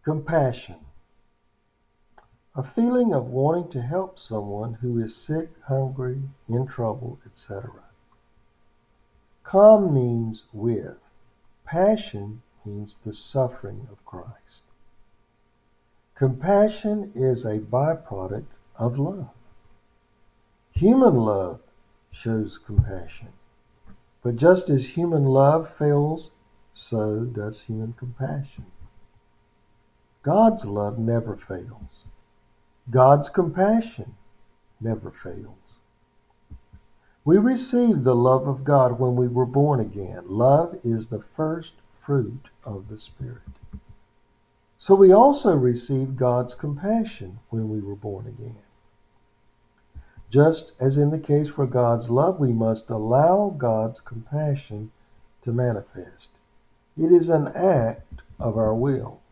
Compassion. A feeling of wanting to help someone who is sick, hungry, in trouble, etc. Com means with. Passion means the suffering of Christ. Compassion is a byproduct of love. Human love shows compassion. But just as human love fails, so does human compassion. God's love never fails. God's compassion never fails. We received the love of God when we were born again. Love is the first fruit of the Spirit. So we also received God's compassion when we were born again. Just as in the case for God's love, we must allow God's compassion to manifest. It is an act of our will.